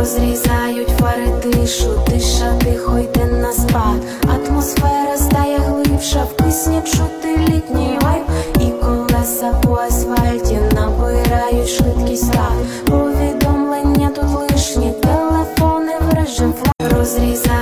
розрізають фари тишу, тиша тихо йде на спад. Атмосфера стає глибша, в пісні чути літній вайб. І колеса по асфальті набирають швидкість так. Повідомлення тут лишні, телефони в режим флаг. Розрізають